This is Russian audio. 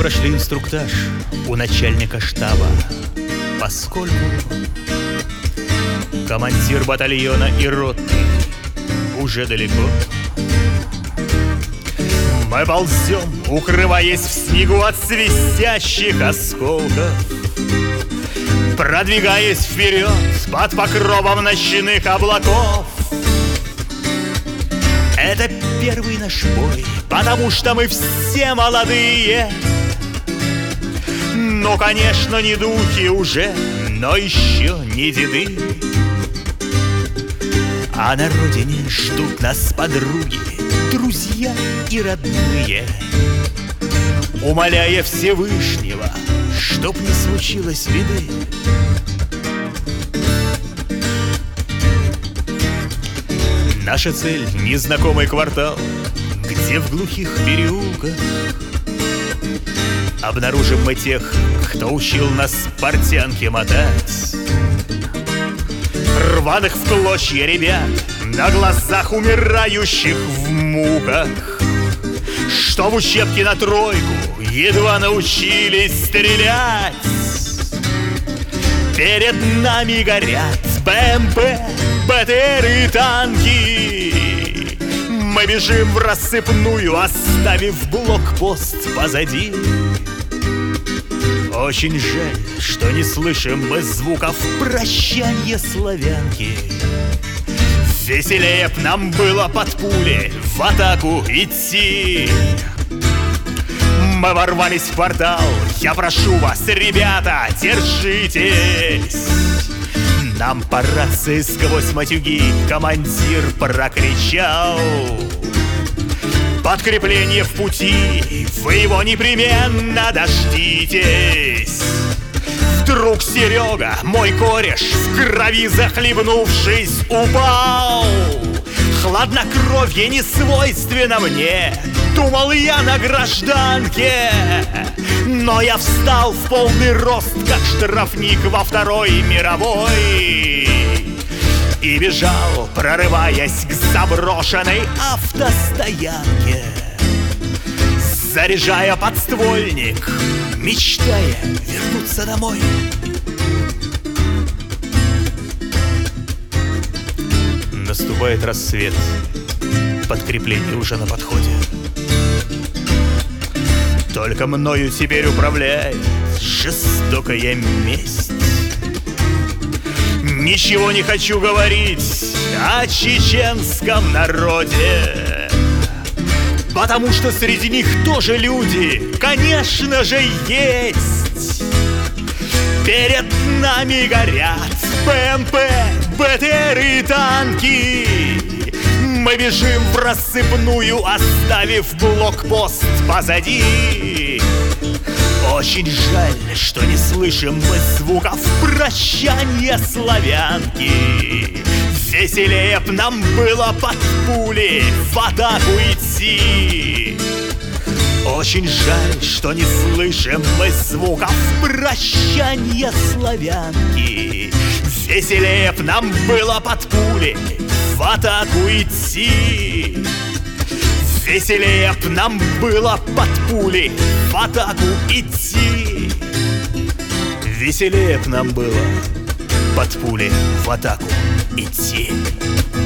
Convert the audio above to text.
прошли инструктаж у начальника штаба, поскольку командир батальона и ротный уже далеко. Мы ползем, укрываясь в снегу от свистящих осколков, продвигаясь вперед под покровом ночных облаков. Это первый наш бой, потому что мы все молодые. Ну, конечно, не духи уже, но еще не деды. А на родине ждут нас подруги, друзья и родные, умоляя Всевышнего, чтоб не случилось беды. Наша цель — незнакомый квартал, где в глухих переулках обнаружим мы тех, кто учил нас портянки мотать. Рваных в клочья ребят, на глазах умирающих в муках, что в учебке на тройку едва научились стрелять. Перед нами горят БМП, БТР и танки. Мы бежим в рассыпную, оставив блокпост позади. Очень жаль, что не слышим мы звуков прощанья славянки. Веселее б нам было под пули в атаку идти. Мы ворвались в портал, я прошу вас, ребята, держитесь. Нам по рации сквозь матюги командир прокричал: подкрепление в пути, вы его непременно дождитесь. Вдруг Серега, мой кореш, в крови захлебнувшись, упал. Хладнокровье не свойственно мне, думал я на гражданке. Но я встал в полный рост, как штрафник во Второй мировой, и бежал, прорываясь к заброшенной автостоянке, заряжая подствольник, мечтая вернуться домой. Наступает рассвет, подкрепление уже на подходе. Только мною теперь управляет жестокая месть. Ничего не хочу говорить о чеченском народе, потому что среди них тоже люди, конечно же, есть. Перед нами горят БМП, БТР и танки. Мы бежим в рассыпную, оставив блокпост позади. Очень жаль, что не слышим мы звуков прощанья славянки. Веселее б нам было под пули в атаку идти. Очень жаль, что не слышим мы звуков прощанья славянки. Веселее б нам было под пули в атаку идти. Веселее б нам было под пули в атаку идти. Веселее б нам было под пули в атаку идти.